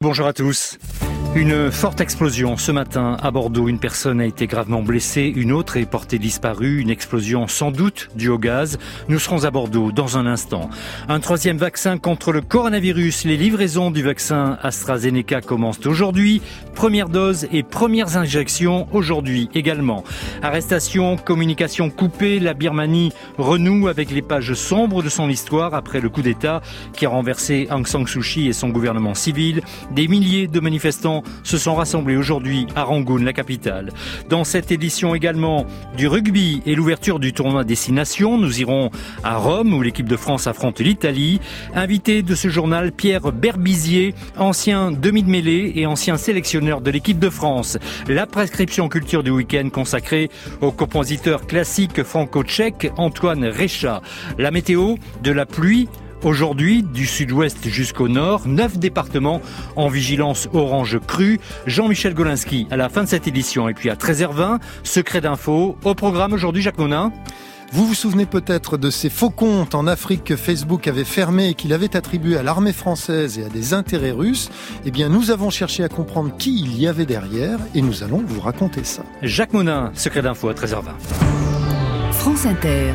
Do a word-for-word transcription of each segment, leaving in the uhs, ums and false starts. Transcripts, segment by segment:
Bonjour à tous. Une forte explosion ce matin à Bordeaux. Une personne a été gravement blessée, une autre est portée disparue. Une explosion sans doute due au gaz. Nous serons à Bordeaux dans un instant. Un troisième vaccin contre le coronavirus. Les livraisons du vaccin AstraZeneca commencent aujourd'hui. Première dose et premières injections aujourd'hui également. Arrestation, communication coupée. La Birmanie renoue avec les pages sombres de son histoire après le coup d'État qui a renversé Aung San Suu Kyi et son gouvernement civil. Des milliers de manifestants se sont rassemblés aujourd'hui à Rangoon, la capitale. Dans cette édition également du rugby et l'ouverture du tournoi Destination, nous irons à Rome où l'équipe de France affronte l'Italie. Invité de ce journal, Pierre Berbizier, ancien demi de mêlée et ancien sélectionneur de l'équipe de France. La prescription culture du week-end consacrée au compositeur classique franco-tchèque Antoine Reicha. La météo, de la pluie. Aujourd'hui, du sud-ouest jusqu'au nord, neuf départements en vigilance orange crue. Jean-Michel Golinski à la fin de cette édition. Et puis à treize heures vingt, secret d'info. Au programme aujourd'hui, Jacques Monin. Vous vous souvenez peut-être de ces faux comptes en Afrique que Facebook avait fermés et qu'il avait attribués à l'armée française et à des intérêts russes. Eh bien, nous avons cherché à comprendre qui il y avait derrière et nous allons vous raconter ça. Jacques Monin, secret d'info à treize heures vingt. France Inter.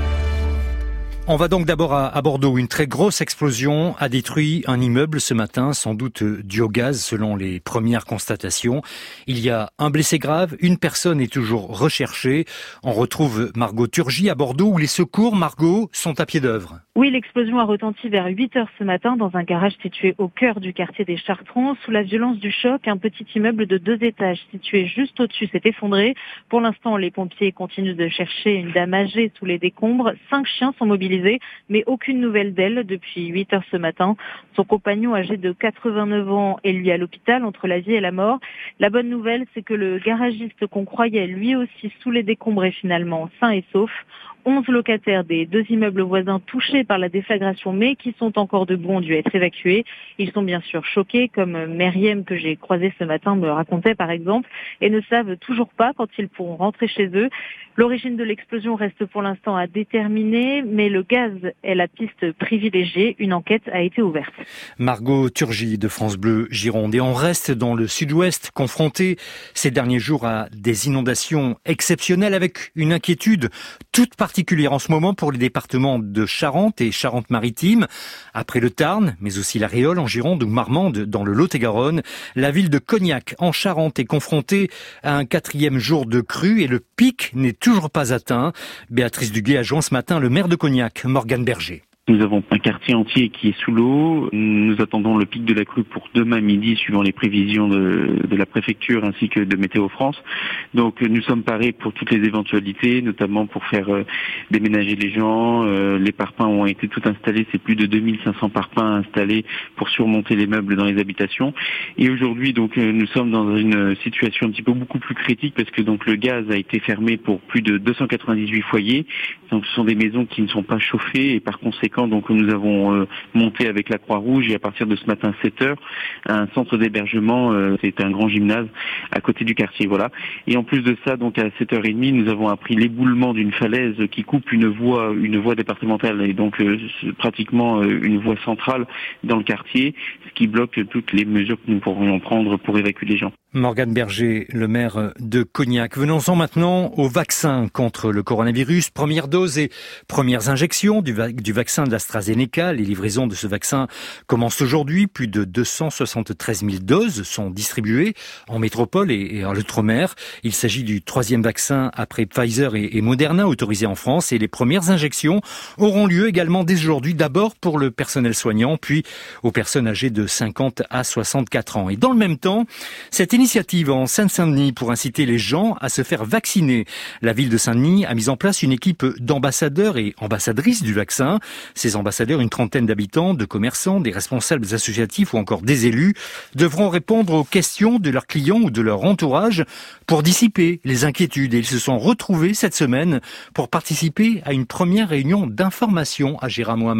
On va donc d'abord à, à Bordeaux. Une très grosse explosion a détruit un immeuble ce matin, sans doute dû au gaz selon les premières constatations. Il y a un blessé grave, une personne est toujours recherchée. On retrouve Margot Turgy à Bordeaux où les secours, Margot, sont à pied d'œuvre. Oui, l'explosion a retenti vers huit heures ce matin dans un garage situé au cœur du quartier des Chartrons. Sous la violence du choc, un petit immeuble de deux étages situé juste au-dessus s'est effondré. Pour l'instant, les pompiers continuent de chercher une dame âgée sous les décombres. Cinq chiens sont mobilisés, mais aucune nouvelle d'elle depuis huit heures ce matin. Son compagnon âgé de quatre-vingt-neuf ans est lui à l'hôpital entre la vie et la mort. La bonne nouvelle, c'est que le garagiste qu'on croyait lui aussi sous les décombres est finalement sain et sauf. onze locataires des deux immeubles voisins touchés par la déflagration, mais qui sont encore debout, ont dû être évacués. Ils sont bien sûr choqués, comme Meriem que j'ai croisée ce matin me racontait par exemple, et ne savent toujours pas quand ils pourront rentrer chez eux. L'origine de l'explosion reste pour l'instant à déterminer, mais le gaz est la piste privilégiée. Une enquête a été ouverte. Margot Turgy de France Bleu Gironde. Et on reste dans le sud-ouest, confronté ces derniers jours à des inondations exceptionnelles avec une inquiétude toute particulière en ce moment pour les départements de Charente et Charente-Maritime. Après le Tarn, mais aussi la Réole en Gironde ou Marmande dans le Lot-et-Garonne, la ville de Cognac en Charente est confrontée à un quatrième jour de crue et le pic n'est toujours pas atteint. Béatrice Duguay a joint ce matin le maire de Cognac, Morgane Berger. Nous avons un quartier entier qui est sous l'eau. Nous attendons le pic de la crue pour demain midi, suivant les prévisions de, de la préfecture ainsi que de Météo France. Donc nous sommes parés pour toutes les éventualités, notamment pour faire euh, déménager les gens. Euh, les parpaings ont été tout installés. C'est plus de deux mille cinq cents parpaings installés pour surmonter les meubles dans les habitations. Et aujourd'hui, donc, euh, nous sommes dans une situation un petit peu beaucoup plus critique parce que donc le gaz a été fermé pour plus de deux cent quatre-vingt-dix-huit foyers. Donc ce sont des maisons qui ne sont pas chauffées et par conséquent donc nous avons euh, monté avec la Croix-Rouge et à partir de ce matin sept heures un centre d'hébergement, euh, c'est un grand gymnase à côté du quartier, voilà. Et en plus de ça, donc à sept heures trente, nous avons appris l'éboulement d'une falaise qui coupe une voie une voie départementale et donc euh, pratiquement euh, une voie centrale dans le quartier, ce qui bloque toutes les mesures que nous pourrions prendre pour évacuer les gens. Morgane Berger, le maire de Cognac. Venons-en maintenant au vaccin contre le coronavirus. Première dose et premières injections du, va- du vaccin de l'AstraZeneca. Les livraisons de ce vaccin commencent aujourd'hui. Plus de deux cent soixante-treize mille doses sont distribuées en métropole et, et en l'outre-mer. Il s'agit du troisième vaccin après Pfizer et, et Moderna autorisé en France. Et les premières injections auront lieu également dès aujourd'hui. D'abord pour le personnel soignant, puis aux personnes âgées de cinquante à soixante-quatre ans. Et dans le même temps, cette initiative en Seine-Saint-Denis pour inciter les gens à se faire vacciner. La ville de Saint-Denis a mis en place une équipe d'ambassadeurs et ambassadrices du vaccin. Ces ambassadeurs, une trentaine d'habitants, de commerçants, des responsables associatifs ou encore des élus, devront répondre aux questions de leurs clients ou de leur entourage pour dissiper les inquiétudes. Et ils se sont retrouvés cette semaine pour participer à une première réunion d'information à Gérard Mohamed.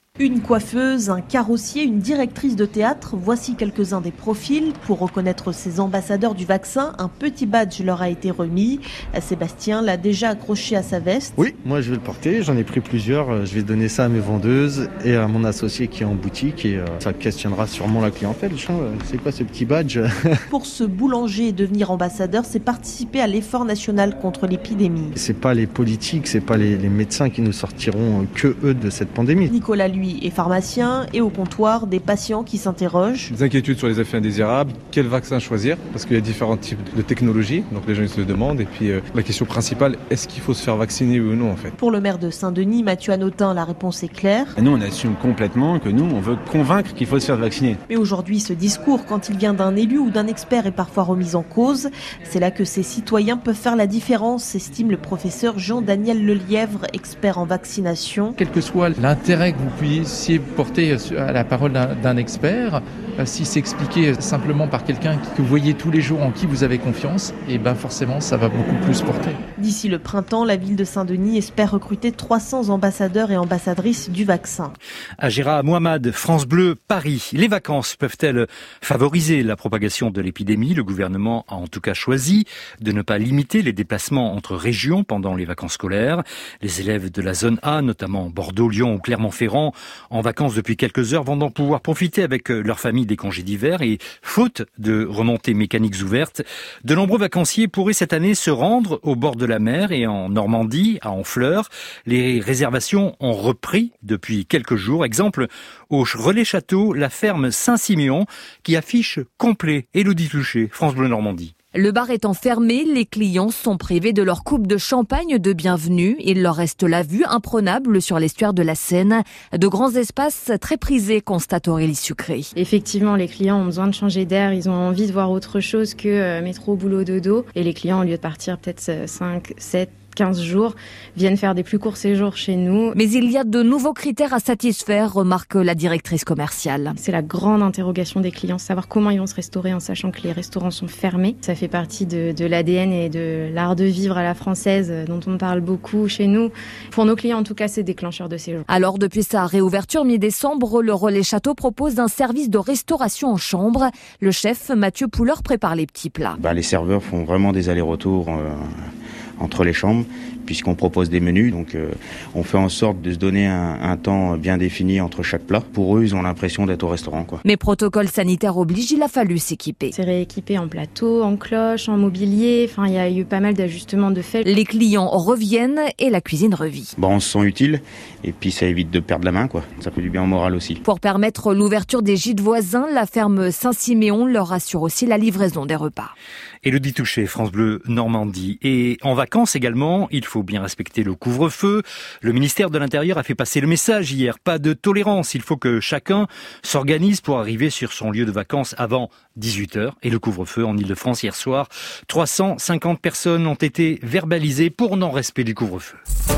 Une coiffeuse, un carrossier, une directrice de théâtre, voici quelques-uns des profils. Pour reconnaître ces ambassadeurs du vaccin, un petit badge leur a été remis. Sébastien l'a déjà accroché à sa veste. Oui, moi je vais le porter, j'en ai pris plusieurs. Je vais donner ça à mes vendeuses et à mon associé qui est en boutique et ça questionnera sûrement la clientèle. C'est quoi ce petit badge? Pour ce boulanger, devenir ambassadeur, c'est participer à l'effort national contre l'épidémie. C'est pas les politiques, c'est pas les, les médecins qui nous sortiront que eux de cette pandémie. Nicolas, lui, est pharmacien et au comptoir, des patients qui s'interrogent. Des inquiétudes sur les effets indésirables, quel vaccin choisir? Parce qu'il y a différents types de technologies, donc les gens ils se le demandent. Et puis euh, la question principale, est-ce qu'il faut se faire vacciner ou non en fait? Pour le maire de Saint-Denis, Mathieu Hanotin, la réponse est claire. Nous on assume complètement que nous on veut convaincre qu'il faut se faire vacciner. Mais aujourd'hui, ce discours, quand il vient d'un élu ou d'un expert, est parfois remis en cause. C'est là que ces citoyens peuvent faire la différence, estime le professeur Jean-Daniel Lelièvre, expert en vaccination. Quel que soit l'intérêt que vous puissiez porter à la parole d'un, d'un expert, si c'est expliqué simplement par quelqu'un que vous voyez tous les jours, en qui vous avez confiance, et ben forcément ça va beaucoup plus porter. D'ici le printemps, la ville de Saint-Denis espère recruter trois cents ambassadeurs et ambassadrices du vaccin. Agera Mohamed, France Bleu, Paris. Les vacances peuvent-elles favoriser la propagation de l'épidémie? Le gouvernement a en tout cas choisi de ne pas limiter les déplacements entre régions pendant les vacances scolaires. Les élèves de la zone A, notamment Bordeaux, Lyon ou Clermont-Ferrand, en vacances depuis quelques heures, vont donc pouvoir profiter avec leur famille des congés d'hiver et, faute de remontées mécaniques ouvertes, de nombreux vacanciers pourraient cette année se rendre au bord de la mer et en Normandie, à Honfleur. Les réservations ont repris depuis quelques jours. Exemple, au Relais Château, la ferme Saint-Siméon qui affiche complet. Élodie Touché, France Bleu Normandie. Le bar étant fermé, les clients sont privés de leur coupe de champagne de bienvenue. Il leur reste la vue imprenable sur l'estuaire de la Seine. De grands espaces très prisés, constate Aurélie Sucré. Effectivement, les clients ont besoin de changer d'air. Ils ont envie de voir autre chose que euh, métro, boulot, dodo. Et les clients, au lieu de partir peut-être cinq, sept, quinze jours, viennent faire des plus courts séjours chez nous. Mais il y a de nouveaux critères à satisfaire, remarque la directrice commerciale. C'est la grande interrogation des clients, savoir comment ils vont se restaurer en sachant que les restaurants sont fermés. Ça fait partie de, de l'A D N et de l'art de vivre à la française dont on parle beaucoup chez nous. Pour nos clients, en tout cas, c'est déclencheur de séjour. Alors, depuis sa réouverture mi-décembre, le Relais Château propose un service de restauration en chambre. Le chef Mathieu Pouleur prépare les petits plats. Bah, les serveurs font vraiment des allers-retours euh... entre les chambres, puisqu'on propose des menus. Donc euh, on fait en sorte de se donner un, un temps bien défini entre chaque plat. Pour eux, ils ont l'impression d'être au restaurant, quoi. Mais protocole sanitaire oblige, il a fallu s'équiper. C'est rééquipé en plateau, en cloche, en mobilier. Enfin, il y a eu pas mal d'ajustements de fait. Les clients reviennent et la cuisine revit. Bon, on se sent utile et puis ça évite de perdre la main, quoi. Ça fait du bien au moral aussi. Pour permettre l'ouverture des gîtes voisins, la ferme Saint-Siméon leur assure aussi la livraison des repas. Élodie Touché, France Bleu Normandie. Et en vacances également, il faut bien respecter le couvre-feu. Le ministère de l'Intérieur a fait passer le message hier. Pas de tolérance. Il faut que chacun s'organise pour arriver sur son lieu de vacances avant dix-huit heures. Et le couvre-feu en Ile-de-France hier soir, trois cent cinquante personnes ont été verbalisées pour non-respect du couvre-feu.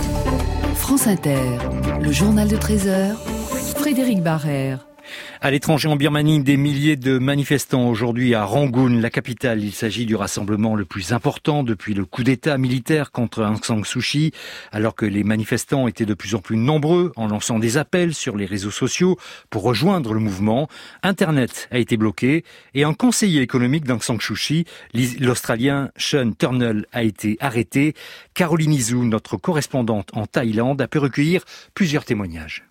France Inter, le journal de treize heures, Frédéric Barrère. À l'étranger, en Birmanie, des milliers de manifestants aujourd'hui à Rangoon, la capitale. Il s'agit du rassemblement le plus important depuis le coup d'État militaire contre Aung San Suu Kyi, alors que les manifestants étaient de plus en plus nombreux en lançant des appels sur les réseaux sociaux pour rejoindre le mouvement. Internet a été bloqué et un conseiller économique d'Aung San Suu Kyi, l'Australien Sean Turnell, a été arrêté. Caroline Izou, notre correspondante en Thaïlande, a pu recueillir plusieurs témoignages.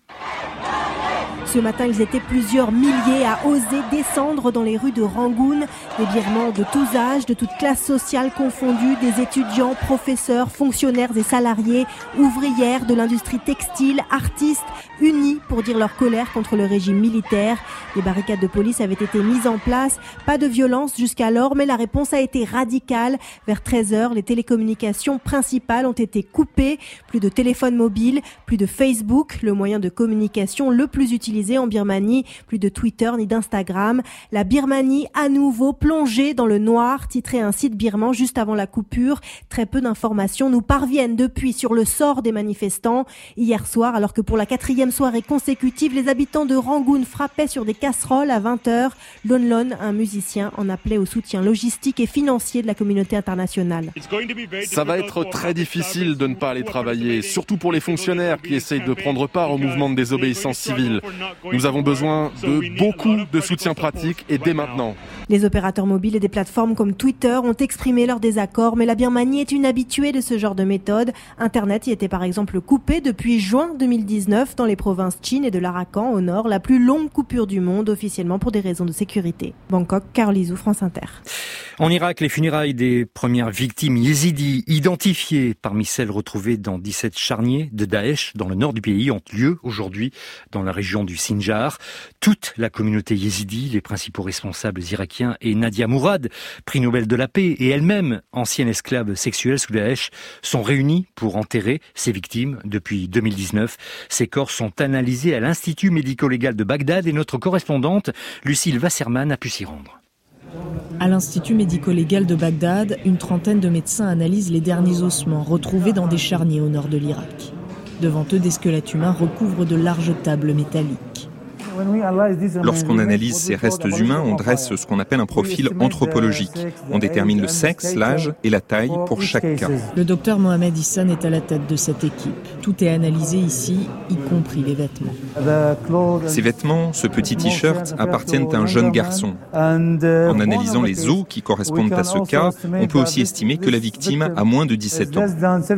Ce matin, ils étaient plusieurs milliers à oser descendre dans les rues de Rangoon. Des Birmans de tous âges, de toutes classes sociales confondues, des étudiants, professeurs, fonctionnaires et salariés, ouvrières de l'industrie textile, artistes, unis pour dire leur colère contre le régime militaire. Des barricades de police avaient été mises en place. Pas de violence jusqu'alors, mais la réponse a été radicale. Vers treize heures, les télécommunications principales ont été coupées. Plus de téléphone mobile, plus de Facebook, le moyen de communication le plus utilisé utilisé en Birmanie. Plus de Twitter ni d'Instagram. La Birmanie à nouveau plongée dans le noir, titré un site birman juste avant la coupure. Très peu d'informations nous parviennent depuis sur le sort des manifestants. Hier soir, alors que pour la quatrième soirée consécutive, les habitants de Rangoon frappaient sur des casseroles à vingt heures, Lon Lon, un musicien, en appelait au soutien logistique et financier de la communauté internationale. Ça va être très difficile de ne pas aller travailler, surtout pour les fonctionnaires qui essayent de prendre part au mouvement de désobéissance civile. Nous avons besoin de beaucoup de soutien pratique et dès maintenant. Les opérateurs mobiles et des plateformes comme Twitter ont exprimé leur désaccord, mais la Birmanie est une habituée de ce genre de méthode. Internet y était par exemple coupé depuis juin deux mille dix-neuf dans les provinces Chin et de l'Arakan au nord, la plus longue coupure du monde officiellement pour des raisons de sécurité. Bangkok, Carole Izou, France Inter. En Irak, les funérailles des premières victimes yézidis identifiées parmi celles retrouvées dans dix-sept charniers de Daesh dans le nord du pays ont lieu aujourd'hui dans la région du Sinjar. Toute la communauté yézidi, les principaux responsables irakiens et Nadia Mourad, prix Nobel de la paix et elle-même ancienne esclave sexuelle sous Daesh, sont réunis pour enterrer ces victimes depuis deux mille dix-neuf. Ces corps sont analysés à l'Institut médico-légal de Bagdad et notre correspondante Lucille Wasserman a pu s'y rendre. À l'Institut médico-légal de Bagdad, une trentaine de médecins analysent les derniers ossements retrouvés dans des charniers au nord de l'Irak. Devant eux, des squelettes humains recouvrent de larges tables métalliques. Lorsqu'on analyse ces restes humains, on dresse ce qu'on appelle un profil anthropologique. On détermine le sexe, l'âge et la taille pour chaque cas. Le docteur Mohamed Hissan est à la tête de cette équipe. Tout est analysé ici, y compris les vêtements. Ces vêtements, ce petit t-shirt, appartiennent à un jeune garçon. En analysant les os qui correspondent à ce cas, on peut aussi estimer que la victime a moins de dix-sept ans.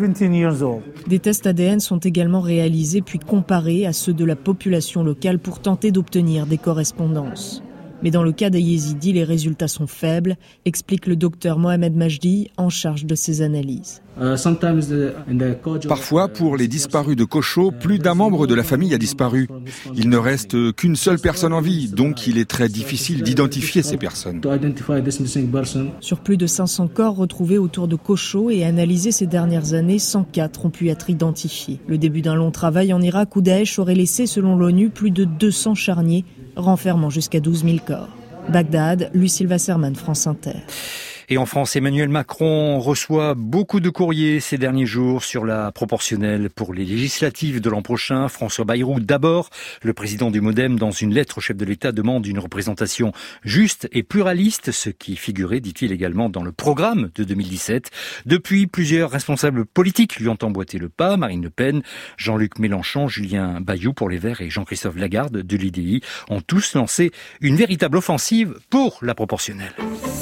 Des tests A D N sont également réalisés puis comparés à ceux de la population locale pour tenter d'obtenir des correspondances. Mais dans le cas des Yézidis, les résultats sont faibles, explique le docteur Mohamed Majdi, en charge de ces analyses. Parfois, pour les disparus de Kocho, plus d'un membre de la famille a disparu. Il ne reste qu'une seule personne en vie, donc il est très difficile d'identifier ces personnes. Sur plus de cinq cents corps retrouvés autour de Kocho et analysés ces dernières années, cent quatre ont pu être identifiés. Le début d'un long travail en Irak où Daesh aurait laissé, selon l'ONU, plus de deux cents charniers, renfermant jusqu'à douze mille corps. Bagdad, Lucille Wasserman, France Inter. Et en France, Emmanuel Macron reçoit beaucoup de courriers ces derniers jours sur la proportionnelle pour les législatives de l'an prochain. François Bayrou, d'abord, le président du MoDem, dans une lettre au chef de l'État, demande une représentation juste et pluraliste, ce qui figurait, dit-il également, dans le programme de deux mille dix-sept. Depuis, plusieurs responsables politiques lui ont emboîté le pas. Marine Le Pen, Jean-Luc Mélenchon, Julien Bayou pour les Verts et Jean-Christophe Lagarde de l'I D I ont tous lancé une véritable offensive pour la proportionnelle.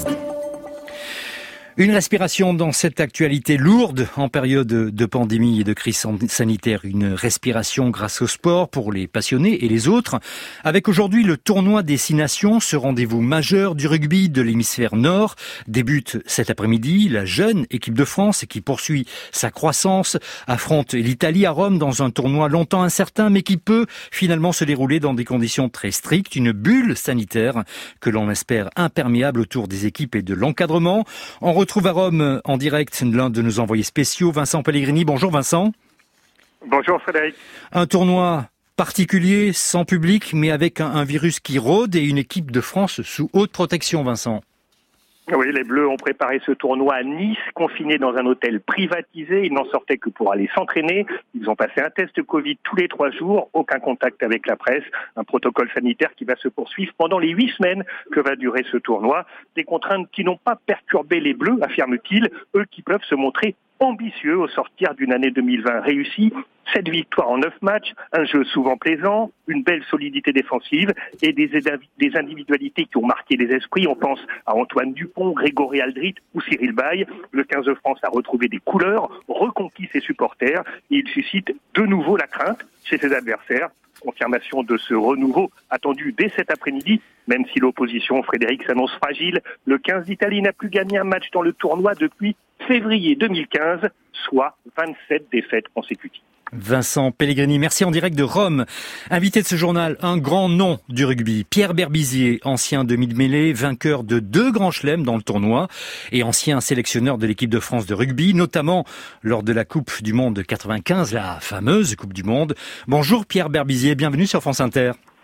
Une respiration dans cette actualité lourde en période de pandémie et de crise sanitaire. Une respiration grâce au sport pour les passionnés et les autres. Avec aujourd'hui le tournoi des Six Nations, ce rendez-vous majeur du rugby de l'hémisphère nord, débute cet après-midi. La jeune équipe de France qui poursuit sa croissance affronte l'Italie à Rome dans un tournoi longtemps incertain mais qui peut finalement se dérouler dans des conditions très strictes. Une bulle sanitaire que l'on espère imperméable autour des équipes et de l'encadrement. On retrouve à Rome en direct l'un de nos envoyés spéciaux, Vincent Pellegrini. Bonjour Vincent. Bonjour Frédéric. Un tournoi particulier, sans public, mais avec un, un virus qui rôde et une équipe de France sous haute protection, Vincent. Oui, les Bleus ont préparé ce tournoi à Nice, confinés dans un hôtel privatisé. Ils n'en sortaient que pour aller s'entraîner. Ils ont passé un test Covid tous les trois jours, aucun contact avec la presse, un protocole sanitaire qui va se poursuivre pendant les huit semaines que va durer ce tournoi. Des contraintes qui n'ont pas perturbé les Bleus, affirment-ils, eux qui peuvent se montrer ambitieux au sortir d'une année deux mille vingt réussie. Sept victoires en neuf matchs, un jeu souvent plaisant, une belle solidité défensive et des, des individualités qui ont marqué les esprits. On pense à Antoine Dupont, Grégory Aldrit ou Cyril Baille. Le quinze de France a retrouvé des couleurs, reconquis ses supporters et il suscite de nouveau la crainte chez ses adversaires. Confirmation de ce renouveau attendu dès cet après-midi, même si l'opposition, Frédéric, s'annonce fragile. Le quinze d'Italie n'a plus gagné un match dans le tournoi depuis février deux mille quinze, soit vingt-sept défaites consécutives. Vincent Pellegrini, merci en direct de Rome. Invité de ce journal, un grand nom du rugby, Pierre Berbizier, ancien demi-de-mêlée, vainqueur de deux grands chelems dans le tournoi et ancien sélectionneur de l'équipe de France de rugby, notamment lors de la Coupe du Monde quatre-vingt-quinze, la fameuse Coupe du Monde. Bonjour Pierre Berbizier, bienvenue sur France Inter.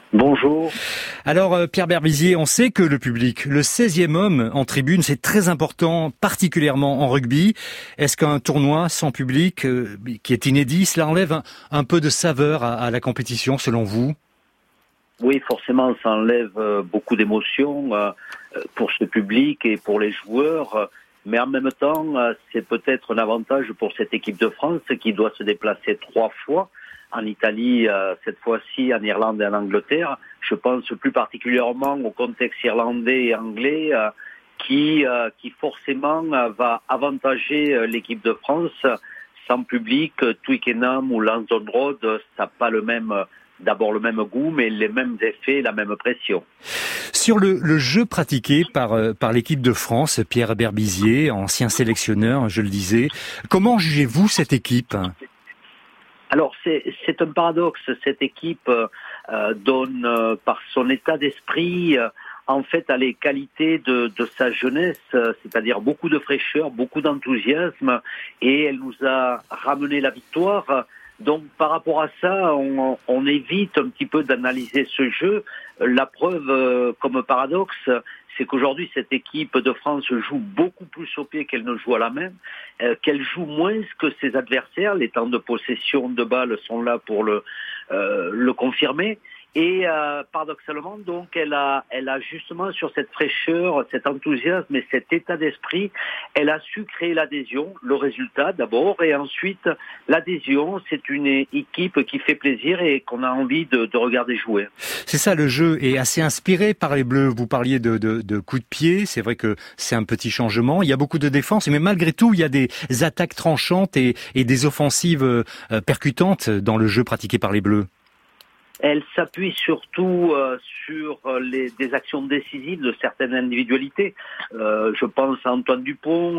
Bonjour. Alors Pierre Berbizier, on sait que le public, le seizième homme en tribune, c'est très important, particulièrement en rugby. Est-ce qu'un tournoi sans public, euh, qui est inédit, cela enlève un, un peu de saveur à, à la compétition selon vous ? Oui, forcément, ça enlève beaucoup d'émotions euh, pour ce public et pour les joueurs. Mais en même temps, c'est peut-être un avantage pour cette équipe de France qui doit se déplacer trois fois. En Italie, cette fois-ci, en Irlande et en Angleterre. Je pense plus particulièrement au contexte irlandais et anglais qui, qui forcément va avantager l'équipe de France. Sans public, Twickenham ou Lansdowne Road, ça n'a pas le même, d'abord le même goût, mais les mêmes effets, la même pression. Sur le, le jeu pratiqué par, par l'équipe de France, Pierre Berbizier, ancien sélectionneur, je le disais, comment jugez-vous cette équipe ? Alors c'est, c'est un paradoxe, cette équipe euh, donne euh, par son état d'esprit euh, en fait à les qualités de, de sa jeunesse, euh, c'est-à-dire beaucoup de fraîcheur, beaucoup d'enthousiasme, et elle nous a ramené la victoire. Donc par rapport à ça, on, on évite un petit peu d'analyser ce jeu. La preuve, euh, comme paradoxe, c'est qu'aujourd'hui cette équipe de France joue beaucoup plus au pied qu'elle ne joue à la main, euh, qu'elle joue moins que ses adversaires. Les temps de possession de balles sont là pour le, euh, le confirmer. Et euh, paradoxalement, donc, elle a, elle a justement sur cette fraîcheur, cet enthousiasme et cet état d'esprit, elle a su créer l'adhésion, le résultat d'abord, et ensuite l'adhésion, c'est une équipe qui fait plaisir et qu'on a envie de, de regarder jouer. C'est ça, le jeu est assez inspiré par les Bleus. Vous parliez de, de, de coups de pied, c'est vrai que c'est un petit changement. Il y a beaucoup de défense, mais malgré tout, il y a des attaques tranchantes et, et des offensives euh, percutantes dans le jeu pratiqué par les Bleus. Elle s'appuie surtout euh, sur les, des actions décisives de certaines individualités. Euh, je pense à Antoine Dupont,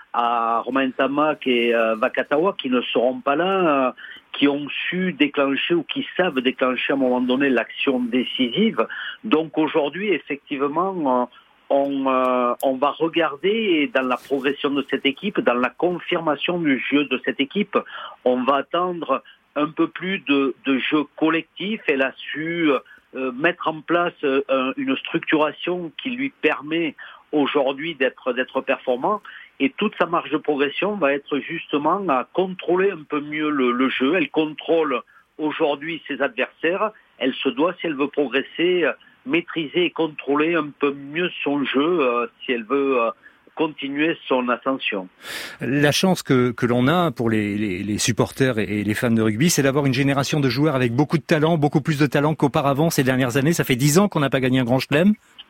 à Romain Tamac et euh, Vakatawa qui ne seront pas là, euh, qui ont su déclencher ou qui savent déclencher à un moment donné l'action décisive. Donc aujourd'hui, effectivement, euh, on, euh, on va regarder dans la progression de cette équipe, dans la confirmation du jeu de cette équipe, on va attendre un peu plus de, de jeu collectif. Elle a su euh, mettre en place euh, une structuration qui lui permet aujourd'hui d'être, d'être performant. Et toute sa marge de progression va être justement à contrôler un peu mieux le, le jeu. Elle contrôle aujourd'hui ses adversaires. Elle se doit, si elle veut progresser, euh, maîtriser et contrôler un peu mieux son jeu euh, si elle veut euh, continuer son ascension. La chance que, que l'on a pour les, les, les supporters et les fans de rugby, c'est d'avoir une génération de joueurs avec beaucoup de talent, beaucoup plus de talent qu'auparavant ces dernières années. Ça fait dix ans qu'on n'a pas gagné un grand chelem.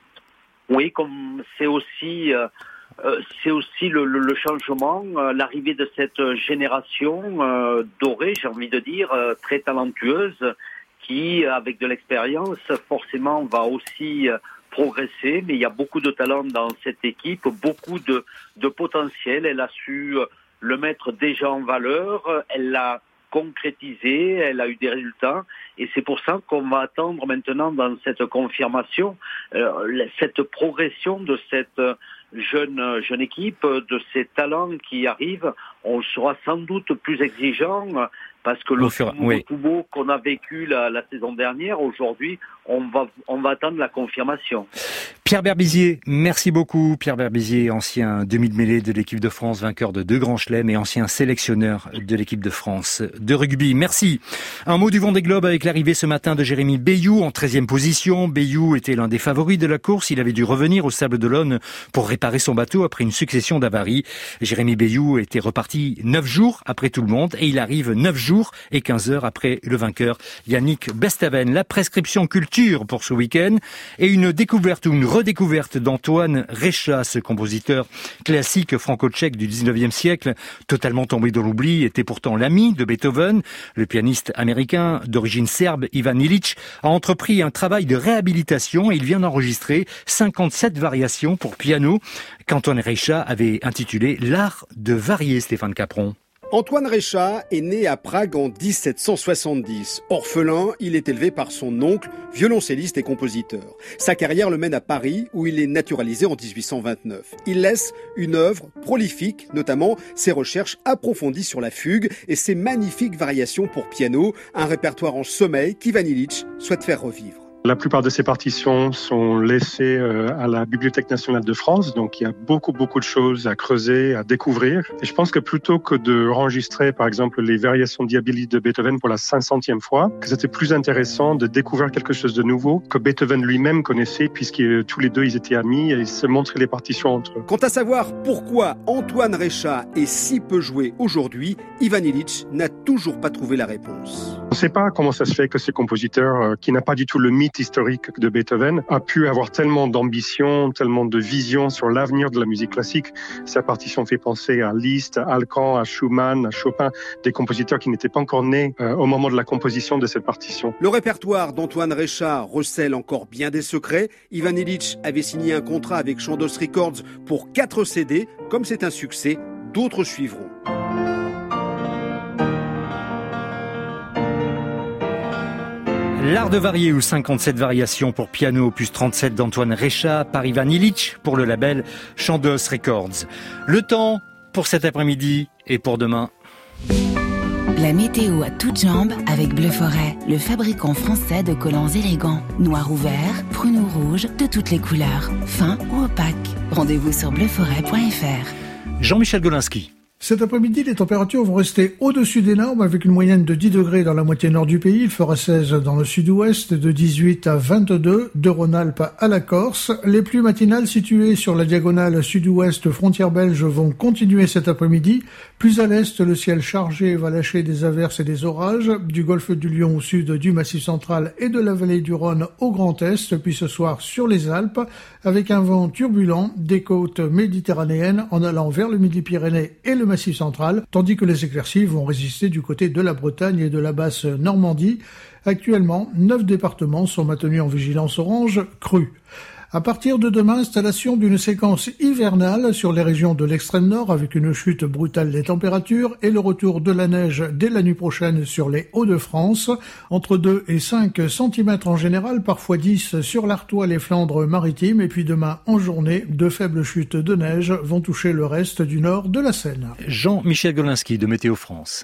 Oui, comme c'est aussi, euh, c'est aussi le, le, le changement, euh, l'arrivée de cette génération euh, dorée, j'ai envie de dire, euh, très talentueuse, qui, avec de l'expérience, forcément va aussi euh, progresser, mais il y a beaucoup de talent dans cette équipe, beaucoup de, de potentiel. Elle a su le mettre déjà en valeur, elle l'a concrétisé, elle a eu des résultats, et c'est pour ça qu'on va attendre maintenant dans cette confirmation, euh, cette progression de cette jeune, jeune équipe, de ces talents qui arrivent. On sera sans doute plus exigeant, parce que le fur... oui. tout beau qu'on a vécu la, la saison dernière, aujourd'hui, on va, on va attendre la confirmation. Pierre Berbizier, merci beaucoup. Pierre Berbizier, ancien demi-de-mêlée de l'équipe de France, vainqueur de deux grands chelems et ancien sélectionneur de l'équipe de France de rugby. Merci. Un mot du Vendée Globe avec l'arrivée ce matin de Jérémy Bayou en treizième position. Bayou était l'un des favoris de la course. Il avait dû revenir au Sables-d'Olonne pour réparer son bateau après une succession d'avaries. Jérémy Bayou était reparti neuf jours après tout le monde et il arrive neuf jours et quinze heures après le vainqueur Yannick Bestaven. La prescription culture pour ce week-end et une découverte ou une redécouverte d'Antoine Reicha, ce compositeur classique franco-tchèque du dix-neuvième siècle, totalement tombé dans l'oubli, était pourtant l'ami de Beethoven. Le pianiste américain d'origine serbe Ivan Illich a entrepris un travail de réhabilitation et il vient d'enregistrer cinquante-sept variations pour piano qu'Antoine Reicha avait intitulé L'art de varier, Stéphane Capron. Antoine Reicha est né à Prague en dix-sept cent soixante-dix. Orphelin, il est élevé par son oncle, violoncelliste et compositeur. Sa carrière le mène à Paris, où il est naturalisé en dix-huit cent vingt-neuf. Il laisse une œuvre prolifique, notamment ses recherches approfondies sur la fugue et ses magnifiques variations pour piano, un répertoire en sommeil qu'Ivan Illich souhaite faire revivre. La plupart de ces partitions sont laissées à la Bibliothèque nationale de France, donc il y a beaucoup, beaucoup de choses à creuser, à découvrir. Et je pense que plutôt que de enregistrer, par exemple, les variations diaboliques de Beethoven pour la cinq centième fois, que c'était plus intéressant de découvrir quelque chose de nouveau que Beethoven lui-même connaissait, puisque tous les deux, ils étaient amis et ils se montraient les partitions entre eux. Quant à savoir pourquoi Antoine Reicha est si peu joué aujourd'hui, Ivan Illich n'a toujours pas trouvé la réponse. On ne sait pas comment ça se fait que ce compositeur, euh, qui n'a pas du tout le mythe historique de Beethoven, a pu avoir tellement d'ambition, tellement de vision sur l'avenir de la musique classique. Sa partition fait penser à Liszt, à Alkan, à Schumann, à Chopin, des compositeurs qui n'étaient pas encore nés euh, au moment de la composition de cette partition. Le répertoire d'Antoine Reicha recèle encore bien des secrets. Ivan Illich avait signé un contrat avec Chandos Records pour quatre C D. Comme c'est un succès, d'autres suivront. L'art de varier ou cinquante-sept variations pour piano opus trente-sept d'Antoine Reicha par Ivan Illich pour le label Chandos Records. Le temps pour cet après-midi et pour demain. La météo à toutes jambes avec Bleu Forêt, le fabricant français de collants élégants. Noir ou vert, prune ou rouge, de toutes les couleurs, fin ou opaque. Rendez-vous sur bleu forêt point f r. Jean-Michel Golinski. Cet après-midi, les températures vont rester au-dessus des normes avec une moyenne de dix degrés dans la moitié nord du pays. Il fera seize dans le sud-ouest, de dix-huit à vingt-deux, de Rhône-Alpes à la Corse. Les pluies matinales situées sur la diagonale sud-ouest frontière belge vont continuer cet après-midi. Plus à l'est, le ciel chargé va lâcher des averses et des orages du golfe du Lion au sud du Massif central et de la vallée du Rhône au Grand Est, puis ce soir sur les Alpes, avec un vent turbulent des côtes méditerranéennes en allant vers le Midi-Pyrénées et le Massif central, tandis que les éclaircies vont résister du côté de la Bretagne et de la basse Normandie. Actuellement, neuf départements sont maintenus en vigilance orange crue. À partir de demain, installation d'une séquence hivernale sur les régions de l'extrême nord avec une chute brutale des températures et le retour de la neige dès la nuit prochaine sur les Hauts-de-France, entre deux et cinq centimètres en général, parfois dix sur l'Artois, les Flandres maritimes, et puis demain en journée, de faibles chutes de neige vont toucher le reste du nord de la Seine. Jean-Michel Golinski de Météo France.